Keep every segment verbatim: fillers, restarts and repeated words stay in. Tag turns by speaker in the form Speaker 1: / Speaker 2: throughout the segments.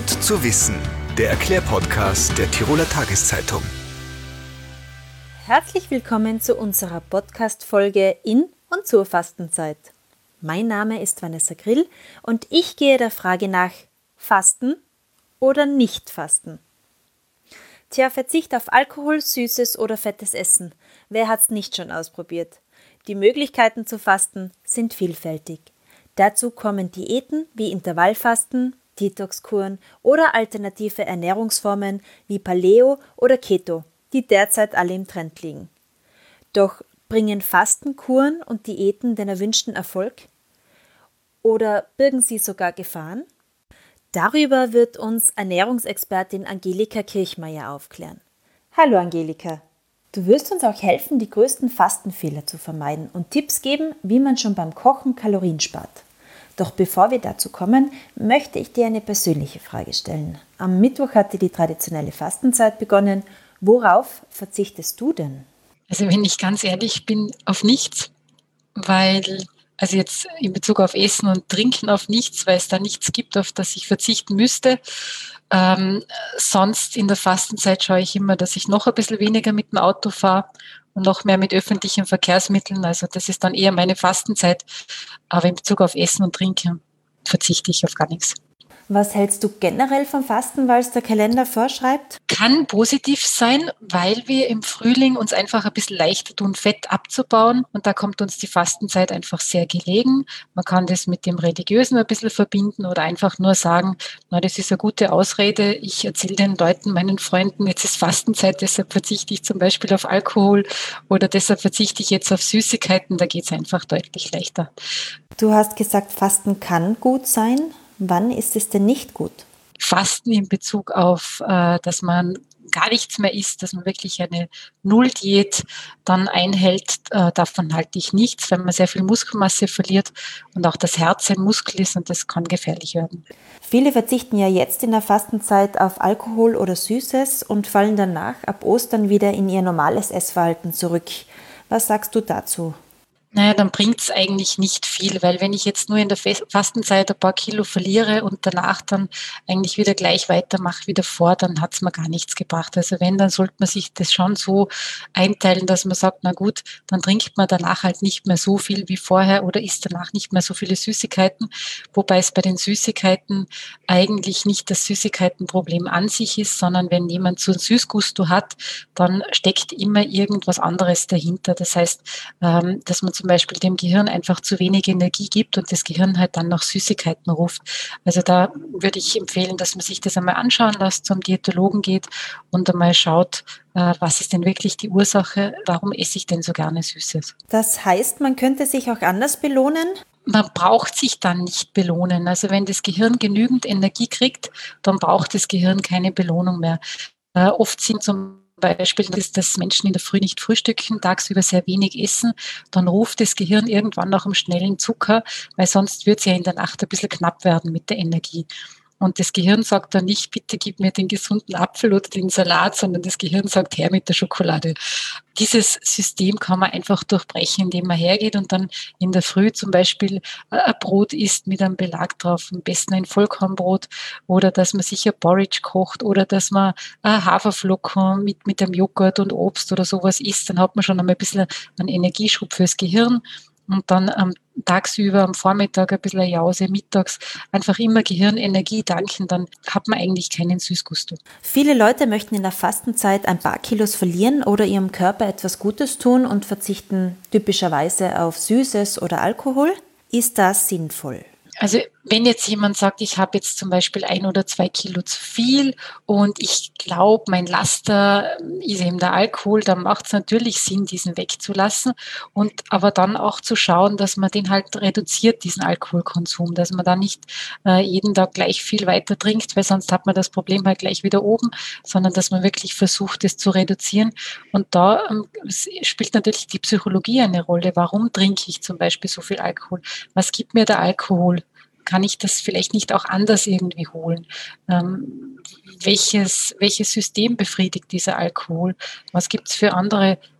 Speaker 1: Gut zu wissen, der Erklärpodcast der Tiroler Tageszeitung.
Speaker 2: Herzlich willkommen zu unserer Podcast-Folge in und zur Fastenzeit. Mein Name ist Vanessa Grill und ich gehe der Frage nach: Fasten oder nicht fasten? Tja, Verzicht auf Alkohol, süßes oder fettes Essen. Wer hat's nicht schon ausprobiert? Die Möglichkeiten zu fasten sind vielfältig. Dazu kommen Diäten wie Intervallfasten, Detoxkuren oder alternative Ernährungsformen wie Paleo oder Keto, die derzeit alle im Trend liegen. Doch bringen Fastenkuren und Diäten den erwünschten Erfolg? Oder birgen sie sogar Gefahren? Darüber wird uns Ernährungsexpertin Angelika Kirchmeier aufklären. Hallo Angelika, du wirst uns auch helfen, die größten Fastenfehler zu vermeiden und Tipps geben, wie man schon beim Kochen Kalorien spart. Doch bevor wir dazu kommen, möchte ich dir eine persönliche Frage stellen. Am Mittwoch hatte die traditionelle Fastenzeit begonnen. Worauf verzichtest du denn?
Speaker 3: Also wenn ich ganz ehrlich bin, auf nichts, weil, also jetzt in Bezug auf Essen und Trinken auf nichts, weil es da nichts gibt, auf das ich verzichten müsste. Ähm, sonst in der Fastenzeit schaue ich immer, dass ich noch ein bisschen weniger mit dem Auto fahre und noch mehr mit öffentlichen Verkehrsmitteln. Also das ist dann eher meine Fastenzeit. Aber in Bezug auf Essen und Trinken verzichte ich auf gar nichts.
Speaker 2: Was hältst du generell vom Fasten, weil es der Kalender vorschreibt?
Speaker 3: Kann positiv sein, weil wir im Frühling uns einfach ein bisschen leichter tun, Fett abzubauen. Und da kommt uns die Fastenzeit einfach sehr gelegen. Man kann das mit dem Religiösen ein bisschen verbinden oder einfach nur sagen, na, das ist eine gute Ausrede. Ich erzähle den Leuten, meinen Freunden, jetzt ist Fastenzeit, deshalb verzichte ich zum Beispiel auf Alkohol oder deshalb verzichte ich jetzt auf Süßigkeiten. Da geht es einfach deutlich leichter.
Speaker 2: Du hast gesagt, Fasten kann gut sein. Wann ist es denn nicht gut?
Speaker 3: Fasten in Bezug auf, äh, dass man gar nichts mehr isst, dass man wirklich eine Nulldiät dann einhält, äh, davon halte ich nichts, weil man sehr viel Muskelmasse verliert und auch das Herz ein Muskel ist und das kann gefährlich werden.
Speaker 2: Viele verzichten ja jetzt in der Fastenzeit auf Alkohol oder Süßes und fallen danach ab Ostern wieder in ihr normales Essverhalten zurück. Was sagst du dazu?
Speaker 3: Naja, dann bringt es eigentlich nicht viel, weil wenn ich jetzt nur in der Fastenzeit ein paar Kilo verliere und danach dann eigentlich wieder gleich weitermache wie davor, dann hat es mir gar nichts gebracht. Also wenn, dann sollte man sich das schon so einteilen, dass man sagt, na gut, dann trinkt man danach halt nicht mehr so viel wie vorher oder isst danach nicht mehr so viele Süßigkeiten, wobei es bei den Süßigkeiten eigentlich nicht das Süßigkeitenproblem an sich ist, sondern wenn jemand so ein Süßgusto hat, dann steckt immer irgendwas anderes dahinter. Das heißt, ähm, dass man zum Beispiel dem Gehirn einfach zu wenig Energie gibt und das Gehirn halt dann nach Süßigkeiten ruft. Also da würde ich empfehlen, dass man sich das einmal anschauen lässt, zum Diätologen geht und einmal schaut, äh, was ist denn wirklich die Ursache, warum esse ich denn so gerne Süßes.
Speaker 2: Das heißt, man könnte sich auch anders belohnen?
Speaker 3: Man braucht sich dann nicht belohnen. Also wenn das Gehirn genügend Energie kriegt, dann braucht das Gehirn keine Belohnung mehr. Äh, oft sind zum Beispiel ist, dass Menschen in der Früh nicht frühstücken, tagsüber sehr wenig essen, dann ruft das Gehirn irgendwann nach einem schnellen Zucker, weil sonst wird es ja in der Nacht ein bisschen knapp werden mit der Energie. Und das Gehirn sagt dann nicht, bitte gib mir den gesunden Apfel oder den Salat, sondern das Gehirn sagt, her mit der Schokolade. Dieses System kann man einfach durchbrechen, indem man hergeht und dann in der Früh zum Beispiel ein Brot isst mit einem Belag drauf, am besten ein Vollkornbrot oder dass man sich ein Porridge kocht oder dass man Haferflocken mit, mit einem Joghurt und Obst oder sowas isst. Dann hat man schon einmal ein bisschen einen Energieschub fürs Gehirn. Und dann am tagsüber, am Vormittag ein bisschen eine Jause, mittags einfach immer Gehirnenergie tanken, dann hat man eigentlich keinen Süßgusto.
Speaker 2: Viele Leute möchten in der Fastenzeit ein paar Kilos verlieren oder ihrem Körper etwas Gutes tun und verzichten typischerweise auf Süßes oder Alkohol. Ist das sinnvoll?
Speaker 3: Also wenn jetzt jemand sagt, ich habe jetzt zum Beispiel ein oder zwei Kilo zu viel und ich glaube, mein Laster ist eben der Alkohol, dann macht es natürlich Sinn, diesen wegzulassen und aber dann auch zu schauen, dass man den halt reduziert, diesen Alkoholkonsum, dass man da nicht äh, jeden Tag gleich viel weiter trinkt, weil sonst hat man das Problem halt gleich wieder oben, sondern dass man wirklich versucht, es zu reduzieren. Und da ähm, spielt natürlich die Psychologie eine Rolle. Warum trinke ich zum Beispiel so viel Alkohol? Was gibt mir der Alkohol? Kann ich das vielleicht nicht auch anders irgendwie holen? Ähm, welches, welches System befriedigt dieser Alkohol? Was gibt es für andere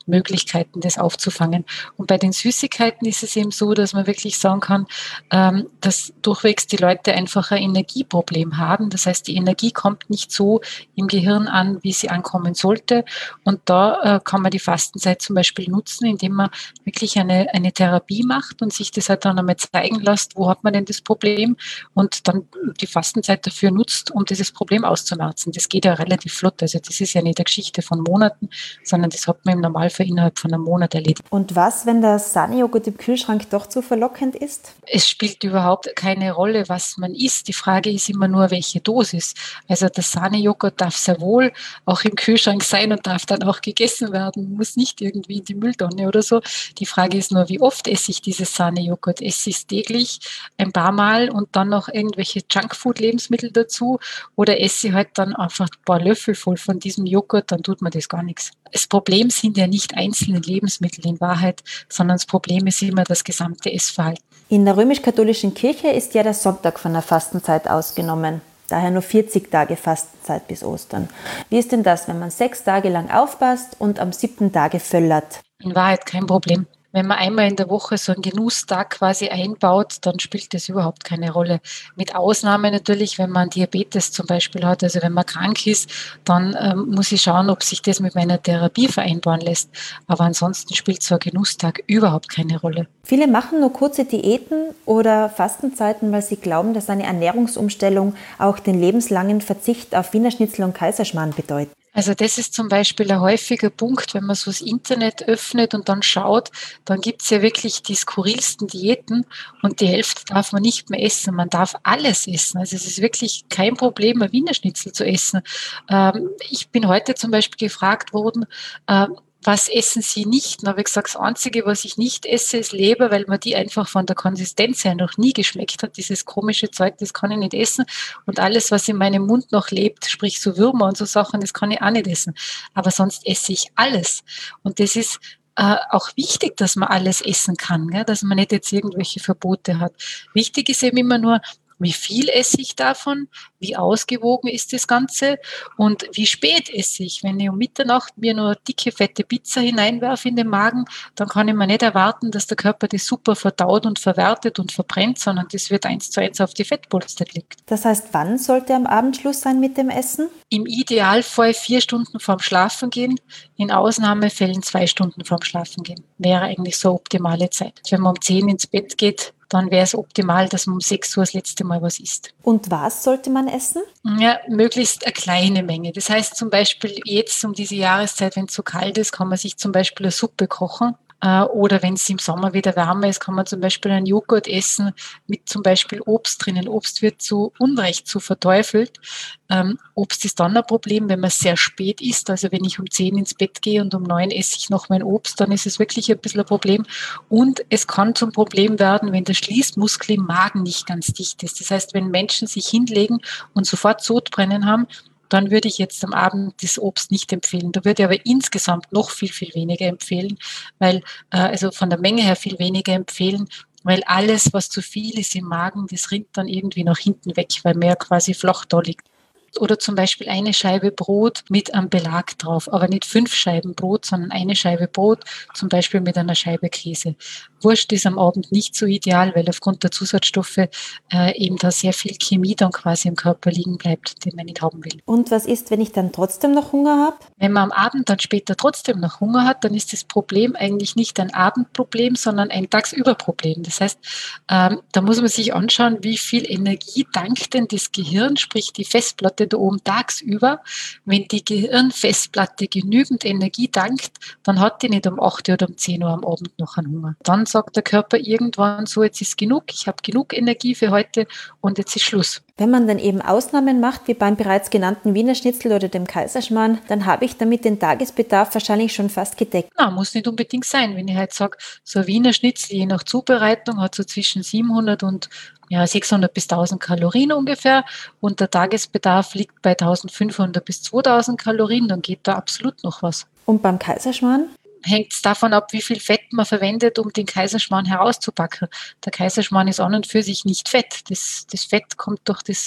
Speaker 3: Möglichkeiten, das aufzufangen. Und bei den Süßigkeiten ist es eben so, dass man wirklich sagen kann, ähm, dass durchwegs die Leute einfach ein Energieproblem haben. Das heißt, die Energie kommt nicht so im Gehirn an, wie sie ankommen sollte. Und da äh, kann man die Fastenzeit zum Beispiel nutzen, indem man wirklich eine, eine Therapie macht und sich das halt dann einmal zeigen lässt, wo hat man denn das Problem und dann die Fastenzeit dafür nutzt, um dieses Problem auszumerzen. Das geht ja relativ flott. Also das ist ja nicht eine Geschichte von Monaten, sondern das hat man im Normalfall innerhalb von einem Monat erledigt.
Speaker 2: Und was, wenn der Sahnejoghurt im Kühlschrank doch zu verlockend ist?
Speaker 3: Es spielt überhaupt keine Rolle, was man isst. Die Frage ist immer nur, welche Dosis. Also der Sahnejoghurt darf sehr wohl auch im Kühlschrank sein und darf dann auch gegessen werden, muss nicht irgendwie in die Mülltonne oder so. Die Frage ist nur, wie oft esse ich dieses Sahnejoghurt? Esse ich es täglich ein paar Mal und dann noch irgendwelche Junkfood-Lebensmittel dazu oder esse ich halt dann einfach ein paar Löffel voll von diesem Joghurt, dann tut mir das gar nichts. Das Problem sind ja nicht einzelne Lebensmittel in Wahrheit, sondern das Problem ist immer das gesamte Essverhalten.
Speaker 2: In der römisch-katholischen Kirche ist ja der Sonntag von der Fastenzeit ausgenommen. Daher nur vierzig Tage Fastenzeit bis Ostern. Wie ist denn das, wenn man sechs Tage lang aufpasst und am siebten Tage völlert?
Speaker 3: In Wahrheit kein Problem. Wenn man einmal in der Woche so einen Genusstag quasi einbaut, dann spielt das überhaupt keine Rolle. Mit Ausnahme natürlich, wenn man Diabetes zum Beispiel hat, also wenn man krank ist, dann ähm, muss ich schauen, ob sich das mit meiner Therapie vereinbaren lässt. Aber ansonsten spielt so ein Genusstag überhaupt keine Rolle.
Speaker 2: Viele machen nur kurze Diäten oder Fastenzeiten, weil sie glauben, dass eine Ernährungsumstellung auch den lebenslangen Verzicht auf Wiener Schnitzel und Kaiserschmarrn bedeutet.
Speaker 3: Also das ist zum Beispiel ein häufiger Punkt, wenn man so das Internet öffnet und dann schaut, dann gibt's ja wirklich die skurrilsten Diäten und die Hälfte darf man nicht mehr essen. Man darf alles essen. Also es ist wirklich kein Problem, ein Wiener Schnitzel zu essen. Ähm, ich bin heute zum Beispiel gefragt worden, ähm, was essen Sie nicht? Dann habe ich gesagt, das Einzige, was ich nicht esse, ist Leber, weil mir die einfach von der Konsistenz her noch nie geschmeckt hat. Dieses komische Zeug, das kann ich nicht essen. Und alles, was in meinem Mund noch lebt, sprich so Würmer und so Sachen, das kann ich auch nicht essen. Aber sonst esse ich alles. Und das ist äh, auch wichtig, dass man alles essen kann, gell? Dass man nicht jetzt irgendwelche Verbote hat. Wichtig ist eben immer nur, wie viel esse ich davon? Wie ausgewogen ist das Ganze? Und wie spät esse ich? Wenn ich um Mitternacht mir nur dicke, fette Pizza hineinwerfe in den Magen, dann kann ich mir nicht erwarten, dass der Körper das super verdaut und verwertet und verbrennt, sondern das wird eins zu eins auf die Fettpolster gelegt.
Speaker 2: Das heißt, wann sollte am Abend Schluss sein mit dem Essen?
Speaker 3: Im Idealfall vier Stunden vorm Schlafengehen, in Ausnahmefällen zwei Stunden vorm Schlafengehen. Wäre eigentlich so eine optimale Zeit. Wenn man um zehn ins Bett geht, dann wäre es optimal, dass man um sechs Uhr das letzte Mal was isst.
Speaker 2: Und was sollte man essen?
Speaker 3: Ja, möglichst eine kleine Menge. Das heißt zum Beispiel jetzt um diese Jahreszeit, wenn es so kalt ist, kann man sich zum Beispiel eine Suppe kochen. Oder wenn es im Sommer wieder wärmer ist, kann man zum Beispiel einen Joghurt essen mit zum Beispiel Obst drinnen. Obst wird zu Unrecht zu verteufelt. Ähm, Obst ist dann ein Problem, wenn man sehr spät isst. Also wenn ich um zehn ins Bett gehe und um neun esse ich noch mein Obst, dann ist es wirklich ein bisschen ein Problem. Und es kann zum Problem werden, wenn der Schließmuskel im Magen nicht ganz dicht ist. Das heißt, wenn Menschen sich hinlegen und sofort Sodbrennen haben, dann würde ich jetzt am Abend das Obst nicht empfehlen. Da würde ich aber insgesamt noch viel, viel weniger empfehlen, weil, äh, also von der Menge her viel weniger empfehlen, weil alles, was zu viel ist im Magen, das rinnt dann irgendwie nach hinten weg, weil mehr quasi flach da liegt. Oder zum Beispiel eine Scheibe Brot mit einem Belag drauf, aber nicht fünf Scheiben Brot, sondern eine Scheibe Brot, zum Beispiel mit einer Scheibe Käse. Wurst ist am Abend nicht so ideal, weil aufgrund der Zusatzstoffe äh, eben da sehr viel Chemie dann quasi im Körper liegen bleibt, den man nicht haben will.
Speaker 2: Und was ist, wenn ich dann trotzdem noch Hunger habe?
Speaker 3: Wenn man am Abend dann später trotzdem noch Hunger hat, dann ist das Problem eigentlich nicht ein Abendproblem, sondern ein Tagsüberproblem. Das heißt, ähm, da muss man sich anschauen, wie viel Energie dankt denn das Gehirn, sprich die Festplatte da oben tagsüber. Wenn die Gehirnfestplatte genügend Energie dankt, dann hat die nicht um acht Uhr oder um zehn Uhr am Abend noch einen Hunger. Dann sagt der Körper irgendwann so, jetzt ist genug, ich habe genug Energie für heute und jetzt ist Schluss.
Speaker 2: Wenn man dann eben Ausnahmen macht, wie beim bereits genannten Wiener Schnitzel oder dem Kaiserschmarrn, dann habe ich damit den Tagesbedarf wahrscheinlich schon fast gedeckt.
Speaker 3: Na, muss nicht unbedingt sein. Wenn ich halt sage, so ein Wiener Schnitzel je nach Zubereitung hat so zwischen siebenhundert und ja, sechshundert bis tausend Kalorien ungefähr und der Tagesbedarf liegt bei eintausendfünfhundert bis zweitausend Kalorien, dann geht da absolut noch was.
Speaker 2: Und beim Kaiserschmarrn?
Speaker 3: Hängt es davon ab, wie viel Fett man verwendet, um den Kaiserschmarrn herauszupacken. Der Kaiserschmarrn ist an und für sich nicht Fett. Das, das Fett kommt durch das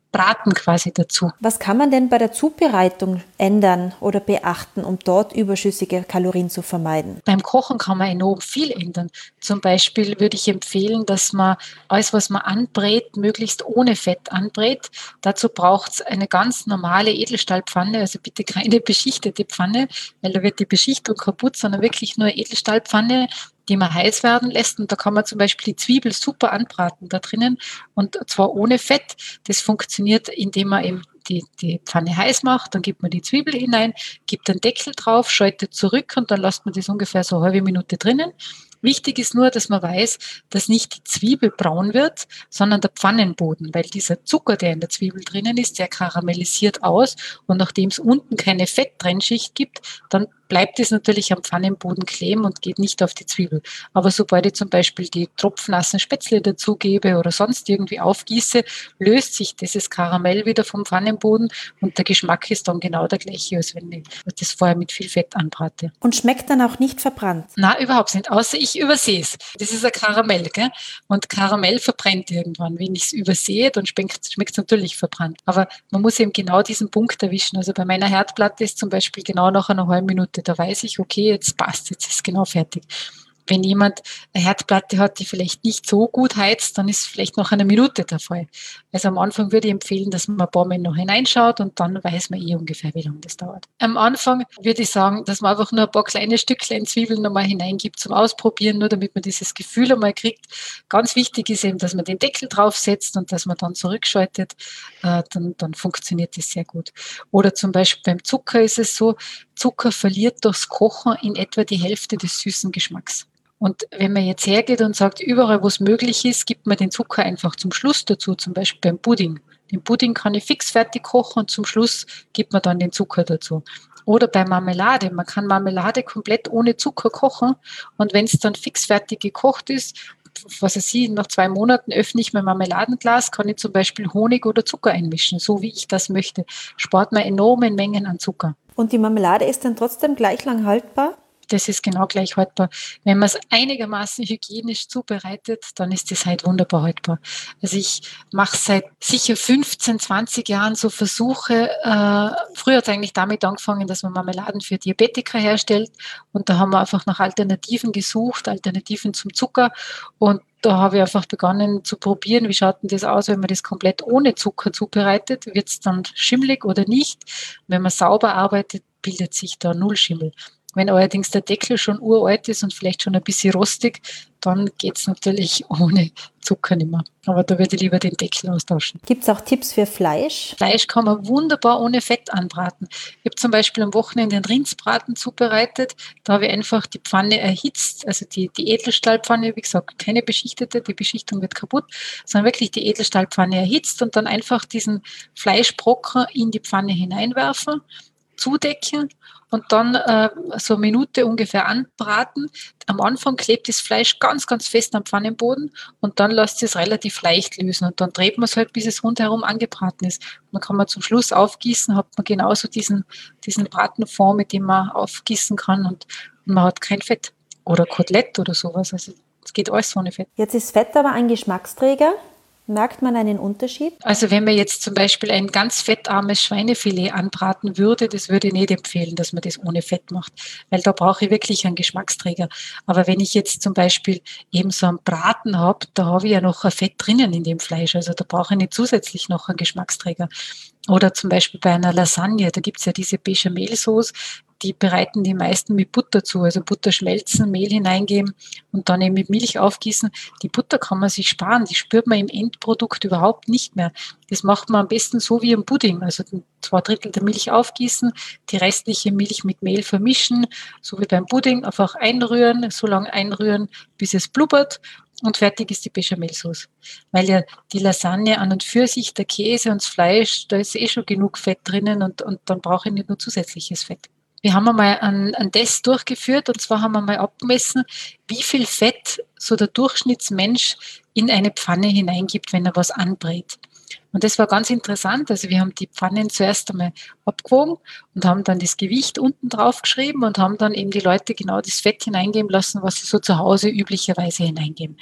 Speaker 3: Braten quasi dazu.
Speaker 2: Was kann man denn bei der Zubereitung ändern oder beachten, um dort überschüssige Kalorien zu vermeiden?
Speaker 3: Beim Kochen kann man enorm viel ändern. Zum Beispiel würde ich empfehlen, dass man alles, was man anbrät, möglichst ohne Fett anbrät. Dazu braucht es eine ganz normale Edelstahlpfanne, also bitte keine beschichtete Pfanne, weil da wird die Beschichtung kaputt, sondern wirklich nur Edelstahlpfanne, die man heiß werden lässt. Und da kann man zum Beispiel die Zwiebel super anbraten da drinnen und zwar ohne Fett. Das funktioniert, indem man eben die, die Pfanne heiß macht, dann gibt man die Zwiebel hinein, gibt den Deckel drauf, schaltet zurück und dann lässt man das ungefähr so eine halbe Minute drinnen. Wichtig ist nur, dass man weiß, dass nicht die Zwiebel braun wird, sondern der Pfannenboden, weil dieser Zucker, der in der Zwiebel drinnen ist, der karamellisiert aus und nachdem es unten keine Fetttrennschicht gibt, dann bleibt es natürlich am Pfannenboden kleben und geht nicht auf die Zwiebel. Aber sobald ich zum Beispiel die tropfnassen Spätzle dazugebe oder sonst irgendwie aufgieße, löst sich dieses Karamell wieder vom Pfannenboden und der Geschmack ist dann genau der gleiche, als wenn ich das vorher mit viel Fett anbrate.
Speaker 2: Und schmeckt dann auch nicht verbrannt?
Speaker 3: Na, überhaupt nicht, außer ich übersehe es. Das ist ein Karamell, gell? Und Karamell verbrennt irgendwann. Wenn ich es übersehe, dann schmeckt es natürlich verbrannt. Aber man muss eben genau diesen Punkt erwischen. Also bei meiner Herdplatte ist zum Beispiel genau nach einer halben Minute, da weiß ich, okay, jetzt passt, jetzt ist es genau fertig. Wenn jemand eine Herdplatte hat, die vielleicht nicht so gut heizt, dann ist es vielleicht noch eine Minute der Fall. Also am Anfang würde ich empfehlen, dass man ein paar Mal noch hineinschaut und dann weiß man eh ungefähr, wie lange das dauert. Am Anfang würde ich sagen, dass man einfach nur ein paar kleine Stückchen Zwiebeln nochmal hineingibt zum Ausprobieren, nur damit man dieses Gefühl einmal kriegt. Ganz wichtig ist eben, dass man den Deckel draufsetzt und dass man dann zurückschaltet, äh, dann, dann funktioniert das sehr gut. Oder zum Beispiel beim Zucker ist es so, Zucker verliert durchs Kochen in etwa die Hälfte des süßen Geschmacks. Und wenn man jetzt hergeht und sagt, überall, wo es möglich ist, gibt man den Zucker einfach zum Schluss dazu, zum Beispiel beim Pudding. Den Pudding kann ich fix fertig kochen und zum Schluss gibt man dann den Zucker dazu. Oder bei Marmelade. Man kann Marmelade komplett ohne Zucker kochen und wenn es dann fix fertig gekocht ist, was weiß ich, nach zwei Monaten öffne ich mein Marmeladenglas, kann ich zum Beispiel Honig oder Zucker einmischen, so wie ich das möchte. Spart man enorme Mengen an Zucker.
Speaker 2: Und die Marmelade ist dann trotzdem gleich lang haltbar?
Speaker 3: Das ist genau gleich haltbar. Wenn man es einigermaßen hygienisch zubereitet, dann ist das halt wunderbar haltbar. Also ich mache seit sicher fünfzehn, zwanzig Jahren so Versuche. Äh, früher hat es eigentlich damit angefangen, dass man Marmeladen für Diabetiker herstellt. Und da haben wir einfach nach Alternativen gesucht, Alternativen zum Zucker. Und da habe ich einfach begonnen zu probieren, wie schaut denn das aus, wenn man das komplett ohne Zucker zubereitet. Wird es dann schimmelig oder nicht? Wenn man sauber arbeitet, bildet sich da null Schimmel. Wenn allerdings der Deckel schon uralt ist und vielleicht schon ein bisschen rostig, dann geht es natürlich ohne Zucker nicht mehr. Aber da würde ich lieber den Deckel austauschen.
Speaker 2: Gibt es auch Tipps für Fleisch?
Speaker 3: Fleisch kann man wunderbar ohne Fett anbraten. Ich habe zum Beispiel am Wochenende einen Rindsbraten zubereitet. Da habe ich einfach die Pfanne erhitzt, also die, die Edelstahlpfanne, wie gesagt, keine beschichtete, die Beschichtung wird kaputt, sondern wirklich die Edelstahlpfanne erhitzt und dann einfach diesen Fleischbrocken in die Pfanne hineinwerfen, zudecken und dann äh, so eine Minute ungefähr anbraten. Am Anfang klebt das Fleisch ganz, ganz fest am Pfannenboden und dann lässt es relativ leicht lösen und dann dreht man es halt, bis es rundherum angebraten ist. Dann kann man zum Schluss aufgießen, hat man genauso diesen, diesen Bratenfond, mit dem man aufgießen kann und man hat kein Fett oder Kotelett oder sowas. Also es geht alles ohne Fett.
Speaker 2: Jetzt ist Fett aber ein Geschmacksträger. Merkt man einen Unterschied?
Speaker 3: Also wenn man jetzt zum Beispiel ein ganz fettarmes Schweinefilet anbraten würde, das würde ich nicht empfehlen, dass man das ohne Fett macht, weil da brauche ich wirklich einen Geschmacksträger. Aber wenn ich jetzt zum Beispiel eben so einen Braten habe, da habe ich ja noch ein Fett drinnen in dem Fleisch, also da brauche ich nicht zusätzlich noch einen Geschmacksträger. Oder zum Beispiel bei einer Lasagne, da gibt es ja diese Bechamelsauce, die bereiten die meisten mit Butter zu, also Butter schmelzen, Mehl hineingeben und dann eben mit Milch aufgießen. Die Butter kann man sich sparen, die spürt man im Endprodukt überhaupt nicht mehr. Das macht man am besten so wie im Pudding, also zwei Drittel der Milch aufgießen, die restliche Milch mit Mehl vermischen, so wie beim Pudding, einfach einrühren, so lange einrühren, bis es blubbert. Und fertig ist die Bechamelsauce. Weil ja die Lasagne an und für sich, der Käse und das Fleisch, da ist eh schon genug Fett drinnen und, und dann brauche ich nicht nur zusätzliches Fett. Wir haben einmal einen, einen Test durchgeführt und zwar haben wir mal abgemessen, wie viel Fett so der Durchschnittsmensch in eine Pfanne hineingibt, wenn er was anbrät. Und das war ganz interessant. Also wir haben die Pfannen zuerst einmal abgewogen und haben dann das Gewicht unten drauf geschrieben und haben dann eben die Leute genau das Fett hineingeben lassen, was sie so zu Hause üblicherweise hineingeben.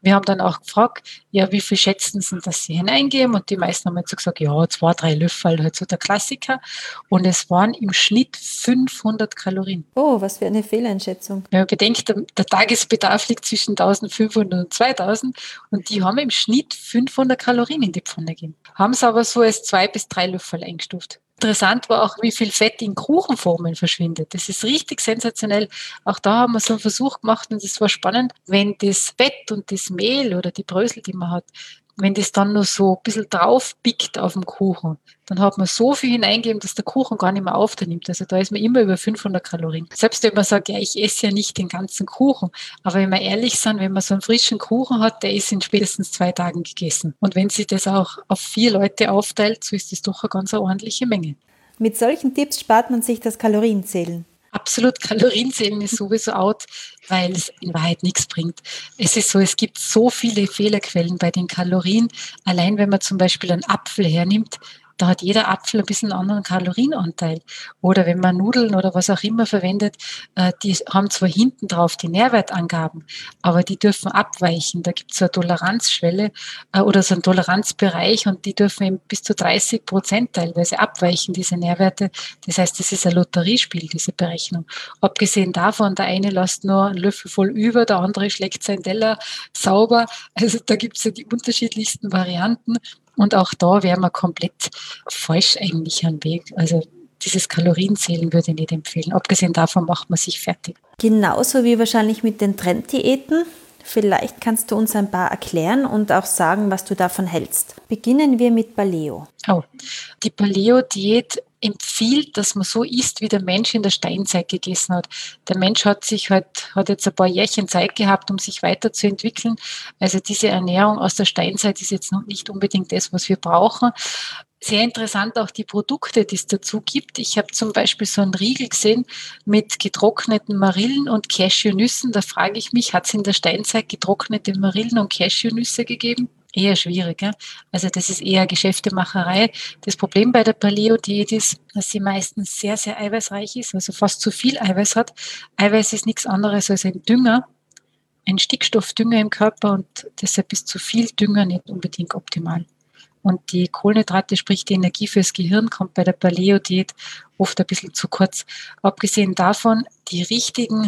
Speaker 3: Wir haben dann auch gefragt, ja, wie viel schätzen Sie, dass Sie hineingeben? Und die meisten haben jetzt so gesagt, ja, zwei, drei Löffel, halt so der Klassiker. Und es waren im Schnitt fünfhundert Kalorien.
Speaker 2: Oh, was für eine Fehleinschätzung.
Speaker 3: Wenn man bedenkt, der, der Tagesbedarf liegt zwischen eintausendfünfhundert und zweitausend und die haben im Schnitt fünfhundert Kalorien in die Pfanne gegeben. Haben es aber so als zwei bis drei Löffel eingestuft. Interessant war auch, wie viel Fett in Kuchenformen verschwindet. Das ist richtig sensationell. Auch da haben wir so einen Versuch gemacht und es war spannend, wenn das Fett und das Mehl oder die Brösel, die man hat, wenn das dann nur so ein bisschen drauf pickt auf dem Kuchen, dann hat man so viel hineingegeben, dass der Kuchen gar nicht mehr aufnimmt. Also da ist man immer über fünfhundert Kalorien. Selbst wenn man sagt, ja, ich esse ja nicht den ganzen Kuchen. Aber wenn wir ehrlich sind, wenn man so einen frischen Kuchen hat, der ist in spätestens zwei Tagen gegessen. Und wenn sich das auch auf vier Leute aufteilt, so ist das doch eine ganz ordentliche Menge.
Speaker 2: Mit solchen Tipps spart man sich das Kalorienzählen.
Speaker 3: Absolut, Kalorienzählen ist sowieso out, weil es in Wahrheit nichts bringt. Es ist so, es gibt so viele Fehlerquellen bei den Kalorien. Allein wenn man zum Beispiel einen Apfel hernimmt, da hat jeder Apfel ein bisschen einen anderen Kalorienanteil. Oder wenn man Nudeln oder was auch immer verwendet, die haben zwar hinten drauf die Nährwertangaben, aber die dürfen abweichen. Da gibt es so eine Toleranzschwelle oder so einen Toleranzbereich und die dürfen eben bis zu dreißig Prozent teilweise abweichen, diese Nährwerte. Das heißt, das ist ein Lotteriespiel, diese Berechnung. Abgesehen davon, der eine lässt nur einen Löffel voll über, der andere schlägt seinen Teller sauber. Also da gibt es ja die unterschiedlichsten Varianten. Und auch da wäre man komplett falsch eigentlich am Weg. Also dieses Kalorienzählen würde ich nicht empfehlen. Abgesehen davon macht man sich fertig.
Speaker 2: Genauso wie wahrscheinlich mit den Trenddiäten. Vielleicht kannst du uns ein paar erklären und auch sagen, was du davon hältst. Beginnen wir mit Paleo.
Speaker 3: Oh, die Paleo-Diät empfiehlt, dass man so isst, wie der Mensch in der Steinzeit gegessen hat. Der Mensch hat sich halt, hat jetzt ein paar Jährchen Zeit gehabt, um sich weiterzuentwickeln. Also diese Ernährung aus der Steinzeit ist jetzt noch nicht unbedingt das, was wir brauchen. Sehr interessant auch die Produkte, die es dazu gibt. Ich habe zum Beispiel so einen Riegel gesehen mit getrockneten Marillen und Cashewnüssen. Da frage ich mich, hat es in der Steinzeit getrocknete Marillen und Cashewnüsse gegeben? Eher schwierig. Ja? Also das ist eher Geschäftemacherei. Das Problem bei der Paleo-Diät ist, dass sie meistens sehr, sehr eiweißreich ist, also fast zu viel Eiweiß hat. Eiweiß ist nichts anderes als ein Dünger, ein Stickstoffdünger im Körper und deshalb ist zu viel Dünger nicht unbedingt optimal. Und die Kohlenhydrate, sprich die Energie fürs Gehirn, kommt bei der Paleo-Diät oft ein bisschen zu kurz. Abgesehen davon, die richtigen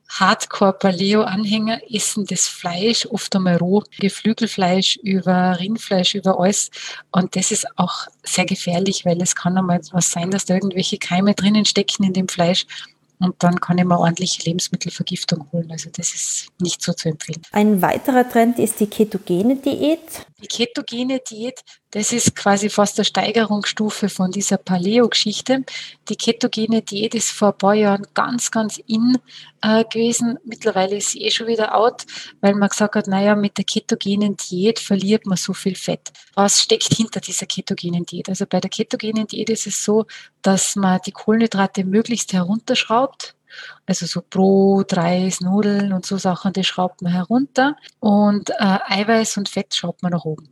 Speaker 3: Hardcore-Paleo-Anhänger essen das Fleisch oft einmal roh, Geflügelfleisch über Rindfleisch, über alles. Und das ist auch sehr gefährlich, weil es kann einmal was sein, dass da irgendwelche Keime drinnen stecken in dem Fleisch. Und dann kann ich mir ordentliche Lebensmittelvergiftung holen. Also das ist nicht so zu empfehlen.
Speaker 2: Ein weiterer Trend ist die ketogene Diät.
Speaker 3: Die ketogene Diät, das ist quasi fast eine Steigerungsstufe von dieser Paleo-Geschichte. Die ketogene Diät ist vor ein paar Jahren ganz, ganz in äh, gewesen. Mittlerweile ist sie eh schon wieder out, weil man gesagt hat, naja, mit der ketogenen Diät verliert man so viel Fett. Was steckt hinter dieser ketogenen Diät? Also bei der ketogenen Diät ist es so, dass man die Kohlenhydrate möglichst herunterschraubt. Also so Brot, Reis, Nudeln und so Sachen, die schraubt man herunter und äh, Eiweiß und Fett schraubt man nach oben.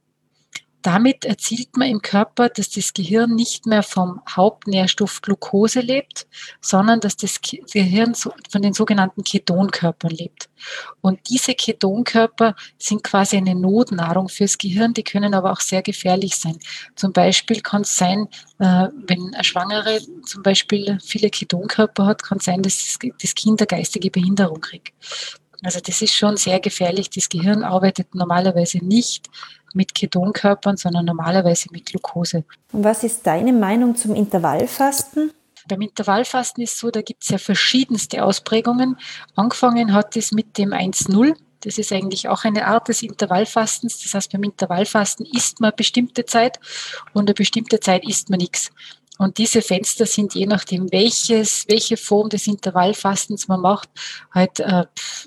Speaker 3: Damit erzielt man im Körper, dass das Gehirn nicht mehr vom Hauptnährstoff Glucose lebt, sondern dass das Gehirn von den sogenannten Ketonkörpern lebt. Und diese Ketonkörper sind quasi eine Notnahrung fürs Gehirn, die können aber auch sehr gefährlich sein. Zum Beispiel kann es sein, wenn eine Schwangere zum Beispiel viele Ketonkörper hat, kann es sein, dass das Kind eine geistige Behinderung kriegt. Also das ist schon sehr gefährlich. Das Gehirn arbeitet normalerweise nicht mit Ketonkörpern, sondern normalerweise mit Glucose.
Speaker 2: Und was ist deine Meinung zum Intervallfasten?
Speaker 3: Beim Intervallfasten ist es so, da gibt es ja verschiedenste Ausprägungen. Angefangen hat es mit dem eins null. Das ist eigentlich auch eine Art des Intervallfastens. Das heißt, beim Intervallfasten isst man eine bestimmte Zeit und eine bestimmte Zeit isst man nichts. Und diese Fenster sind je nachdem, welches, welche Form des Intervallfastens man macht, halt äh,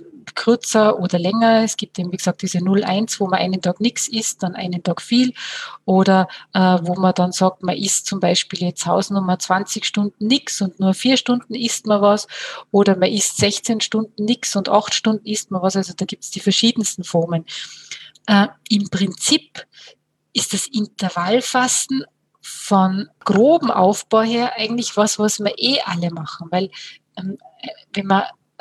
Speaker 3: kürzer oder länger. Es gibt eben, wie gesagt, diese null eins, wo man einen Tag nichts isst, dann einen Tag viel. Oder äh, wo man dann sagt, man isst zum Beispiel jetzt Hausnummer zwanzig Stunden nichts und nur vier Stunden isst man was. Oder man isst sechzehn Stunden nichts und acht Stunden isst man was. Also da gibt es die verschiedensten Formen. Äh, Im Prinzip ist das Intervallfasten von groben Aufbau her eigentlich was, was wir eh alle machen. Weil ähm, wenn man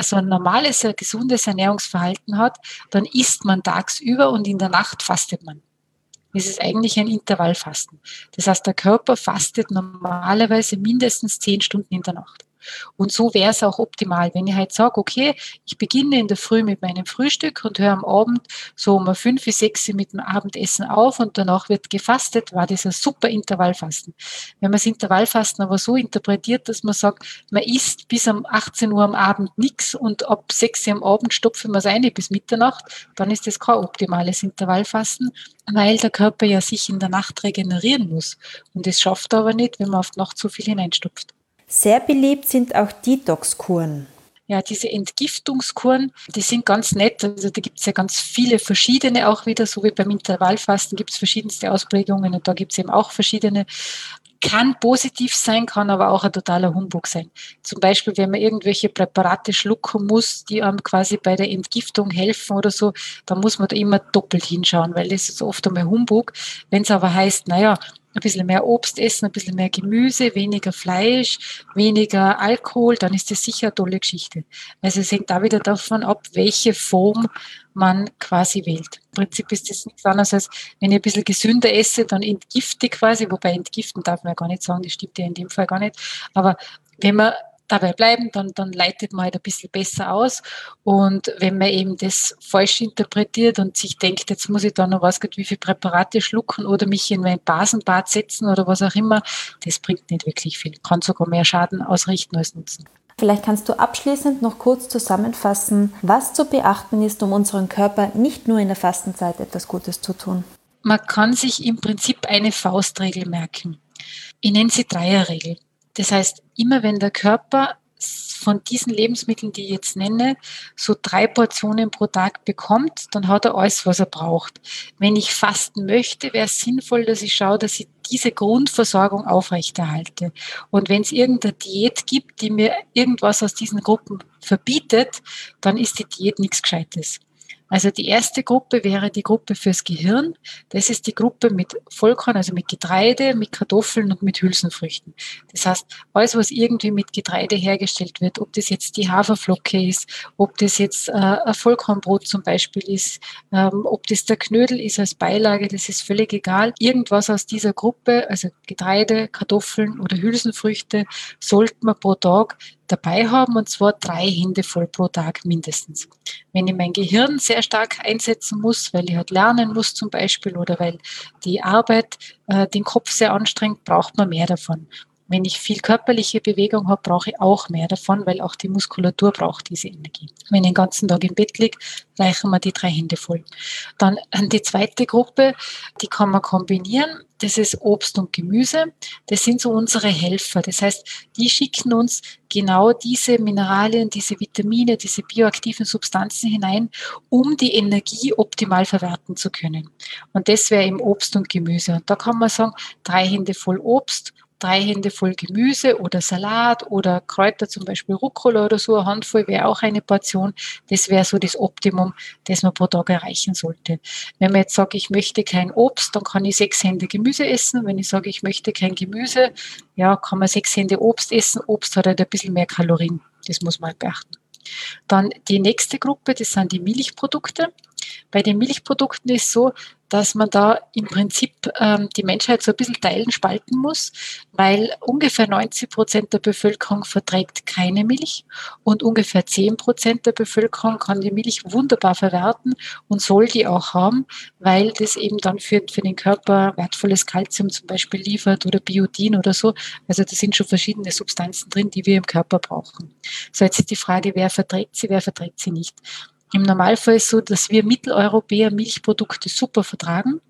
Speaker 3: so ein normales, ein gesundes Ernährungsverhalten hat, dann isst man tagsüber und in der Nacht fastet man. Das ist eigentlich ein Intervallfasten. Das heißt, der Körper fastet normalerweise mindestens zehn Stunden in der Nacht. Und so wäre es auch optimal, wenn ich halt sage, okay, ich beginne in der Früh mit meinem Frühstück und höre am Abend so um fünf bis sechs mit dem Abendessen auf und danach wird gefastet, war das ein super Intervallfasten. Wenn man das Intervallfasten aber so interpretiert, dass man sagt, man isst bis um achtzehn Uhr am Abend nichts und ab sechs Uhr am Abend stopfen wir es ein bis Mitternacht, dann ist das kein optimales Intervallfasten, weil der Körper ja sich in der Nacht regenerieren muss. Und das schafft er aber nicht, wenn man auf die Nacht so viel hineinstopft.
Speaker 2: Sehr beliebt sind auch Detox-Kuren.
Speaker 3: Ja, diese Entgiftungskuren, die sind ganz nett. Also da gibt es ja ganz viele verschiedene auch wieder, so wie beim Intervallfasten gibt es verschiedenste Ausprägungen und da gibt es eben auch verschiedene. Kann positiv sein, kann aber auch ein totaler Humbug sein. Zum Beispiel, wenn man irgendwelche Präparate schlucken muss, die einem quasi bei der Entgiftung helfen oder so, dann muss man da immer doppelt hinschauen, weil das ist oft einmal Humbug. Wenn es aber heißt, naja, ein bisschen mehr Obst essen, ein bisschen mehr Gemüse, weniger Fleisch, weniger Alkohol, dann ist das sicher eine tolle Geschichte. Also es hängt da wieder davon ab, welche Form man quasi wählt. Im Prinzip ist das nichts anderes als, wenn ich ein bisschen gesünder esse, dann entgifte ich quasi, wobei entgiften darf man ja gar nicht sagen, das stimmt ja in dem Fall gar nicht. Aber wenn man dabei bleiben, dann, dann leitet man halt ein bisschen besser aus. Und wenn man eben das falsch interpretiert und sich denkt, jetzt muss ich da noch was, wie viele Präparate schlucken oder mich in mein Basenbad setzen oder was auch immer, das bringt nicht wirklich viel. Kann sogar mehr Schaden ausrichten als Nutzen.
Speaker 2: Vielleicht kannst du abschließend noch kurz zusammenfassen, was zu beachten ist, um unserem Körper nicht nur in der Fastenzeit etwas Gutes zu tun.
Speaker 3: Man kann sich im Prinzip eine Faustregel merken. Ich nenne sie Dreierregel. Das heißt, immer wenn der Körper von diesen Lebensmitteln, die ich jetzt nenne, so drei Portionen pro Tag bekommt, dann hat er alles, was er braucht. Wenn ich fasten möchte, wäre es sinnvoll, dass ich schaue, dass ich diese Grundversorgung aufrechterhalte. Und wenn es irgendeine Diät gibt, die mir irgendwas aus diesen Gruppen verbietet, dann ist die Diät nichts Gescheites. Also die erste Gruppe wäre die Gruppe fürs Gehirn. Das ist die Gruppe mit Vollkorn, also mit Getreide, mit Kartoffeln und mit Hülsenfrüchten. Das heißt, alles, was irgendwie mit Getreide hergestellt wird, ob das jetzt die Haferflocke ist, ob das jetzt äh, ein Vollkornbrot zum Beispiel ist, ähm, ob das der Knödel ist als Beilage, das ist völlig egal. Irgendwas aus dieser Gruppe, also Getreide, Kartoffeln oder Hülsenfrüchte, sollte man pro Tag dabei haben, und zwar drei Hände voll pro Tag mindestens. Wenn ich mein Gehirn sehr stark einsetzen muss, weil ich halt lernen muss zum Beispiel oder weil die Arbeit äh, den Kopf sehr anstrengt, braucht man mehr davon. Wenn ich viel körperliche Bewegung habe, brauche ich auch mehr davon, weil auch die Muskulatur braucht diese Energie. Wenn ich den ganzen Tag im Bett liege, reichen mir die drei Hände voll. Dann die zweite Gruppe, die kann man kombinieren. Das ist Obst und Gemüse. Das sind so unsere Helfer. Das heißt, die schicken uns genau diese Mineralien, diese Vitamine, diese bioaktiven Substanzen hinein, um die Energie optimal verwerten zu können. Und das wäre eben Obst und Gemüse. Und da kann man sagen, drei Hände voll Obst, drei Hände voll Gemüse oder Salat oder Kräuter, zum Beispiel Rucola oder so, eine Handvoll wäre auch eine Portion. Das wäre so das Optimum, das man pro Tag erreichen sollte. Wenn man jetzt sagt, ich möchte kein Obst, dann kann ich sechs Hände Gemüse essen. Wenn ich sage, ich möchte kein Gemüse, ja, kann man sechs Hände Obst essen. Obst hat halt ein bisschen mehr Kalorien. Das muss man halt beachten. Dann die nächste Gruppe, das sind die Milchprodukte. Bei den Milchprodukten ist so, dass man da im Prinzip ähm, die Menschheit so ein bisschen teilen, spalten muss, weil ungefähr neunzig Prozent der Bevölkerung verträgt keine Milch und ungefähr zehn Prozent der Bevölkerung kann die Milch wunderbar verwerten und soll die auch haben, weil das eben dann für, für den Körper wertvolles Kalzium zum Beispiel liefert oder Biotin oder so. Also da sind schon verschiedene Substanzen drin, die wir im Körper brauchen. So, jetzt ist die Frage, wer verträgt sie, wer verträgt sie nicht. Im Normalfall ist es so, dass wir Mitteleuropäer Milchprodukte super vertragen.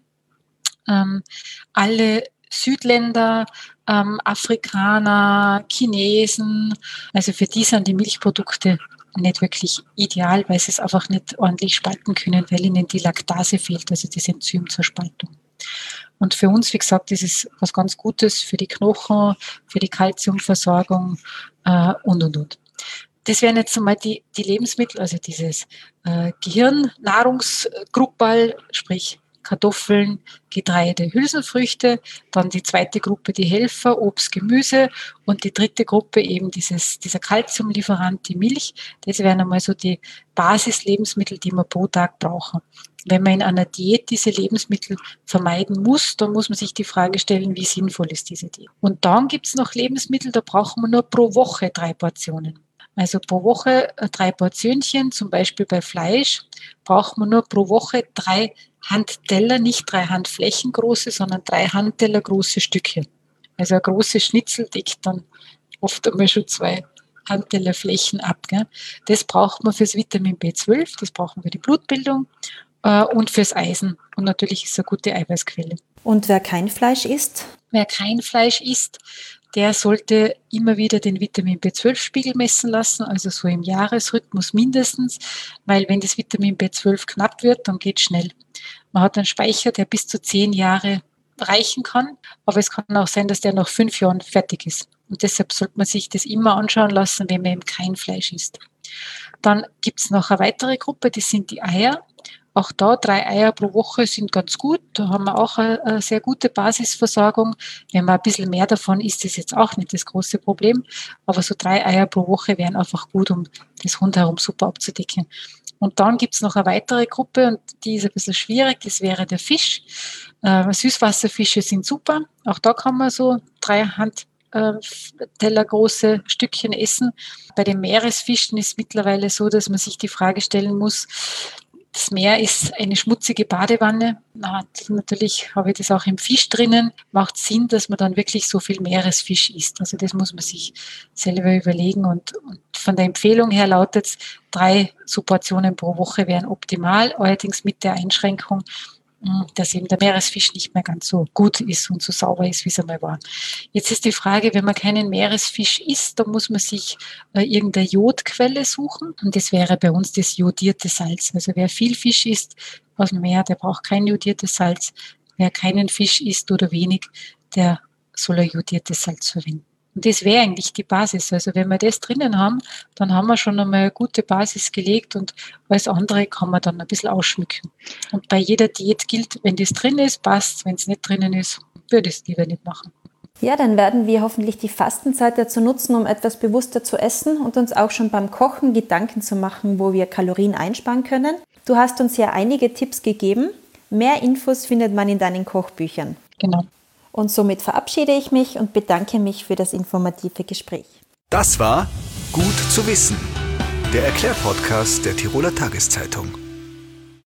Speaker 3: Ähm, alle Südländer, ähm, Afrikaner, Chinesen, also für die sind die Milchprodukte nicht wirklich ideal, weil sie es einfach nicht ordentlich spalten können, weil ihnen die Laktase fehlt, also das Enzym zur Spaltung. Und für uns, wie gesagt, ist es was ganz Gutes für die Knochen, für die Kalziumversorgung äh, und, und, und. Das wären jetzt einmal die, die Lebensmittel, also dieses äh, Gehirnnahrungsgrupperl, sprich Kartoffeln, Getreide, Hülsenfrüchte, dann die zweite Gruppe die Helfer, Obst, Gemüse und die dritte Gruppe eben dieses, dieser Kalziumlieferant, die Milch. Das wären einmal so die Basislebensmittel, die wir pro Tag brauchen. Wenn man in einer Diät diese Lebensmittel vermeiden muss, dann muss man sich die Frage stellen, wie sinnvoll ist diese Diät. Und dann gibt es noch Lebensmittel, da brauchen wir nur pro Woche drei Portionen. Also pro Woche drei Portionchen, zum Beispiel bei Fleisch, braucht man nur pro Woche drei Handteller, nicht drei Handflächen große, sondern drei Handteller große Stückchen. Also ein großes Schnitzel deckt dann oft einmal schon zwei Handteller Flächen ab. Gell? Das braucht man fürs Vitamin B zwölf, das brauchen wir für die Blutbildung äh, und fürs Eisen. Und natürlich ist es eine gute Eiweißquelle.
Speaker 2: Und wer kein Fleisch isst?
Speaker 3: Wer kein Fleisch isst, der sollte immer wieder den Vitamin B zwölf Spiegel messen lassen, also so im Jahresrhythmus mindestens, weil wenn das Vitamin B zwölf knapp wird, dann geht es schnell. Man hat einen Speicher, der bis zu zehn Jahre reichen kann, aber es kann auch sein, dass der nach fünf Jahren fertig ist. Und deshalb sollte man sich das immer anschauen lassen, wenn man eben kein Fleisch isst. Dann gibt es noch eine weitere Gruppe, das sind die Eier. Auch da drei Eier pro Woche sind ganz gut. Da haben wir auch eine, eine sehr gute Basisversorgung. Wenn man ein bisschen mehr davon isst, ist jetzt auch nicht das große Problem. Aber so drei Eier pro Woche wären einfach gut, um das rundherum super abzudecken. Und dann gibt es noch eine weitere Gruppe und die ist ein bisschen schwierig. Das wäre der Fisch. Äh, Süßwasserfische sind super. Auch da kann man so drei Handteller große Stückchen essen. Bei den Meeresfischen ist es mittlerweile so, dass man sich die Frage stellen muss, das Meer ist eine schmutzige Badewanne. Na, natürlich habe ich das auch im Fisch drinnen. Macht Sinn, dass man dann wirklich so viel Meeresfisch isst. Also das muss man sich selber überlegen. Und, und von der Empfehlung her lautet es, drei so Portionen pro Woche wären optimal. Allerdings mit der Einschränkung, dass eben der Meeresfisch nicht mehr ganz so gut ist und so sauber ist, wie es einmal war. Jetzt ist die Frage, wenn man keinen Meeresfisch isst, dann muss man sich äh, irgendeine Jodquelle suchen. Und das wäre bei uns das jodierte Salz. Also wer viel Fisch isst aus dem Meer, der braucht kein jodiertes Salz. Wer keinen Fisch isst oder wenig, der soll ein jodiertes Salz verwenden. Und das wäre eigentlich die Basis. Also wenn wir das drinnen haben, dann haben wir schon einmal eine gute Basis gelegt und alles andere kann man dann ein bisschen ausschmücken. Und bei jeder Diät gilt, wenn das drin ist, passt. Wenn es nicht drinnen ist, würde ich es lieber nicht machen.
Speaker 2: Ja, dann werden wir hoffentlich die Fastenzeit dazu nutzen, um etwas bewusster zu essen und uns auch schon beim Kochen Gedanken zu machen, wo wir Kalorien einsparen können. Du hast uns ja einige Tipps gegeben. Mehr Infos findet man in deinen Kochbüchern.
Speaker 3: Genau.
Speaker 2: Und somit verabschiede ich mich und bedanke mich für das informative Gespräch.
Speaker 1: Das war Gut zu wissen, der Erklärpodcast der Tiroler Tageszeitung.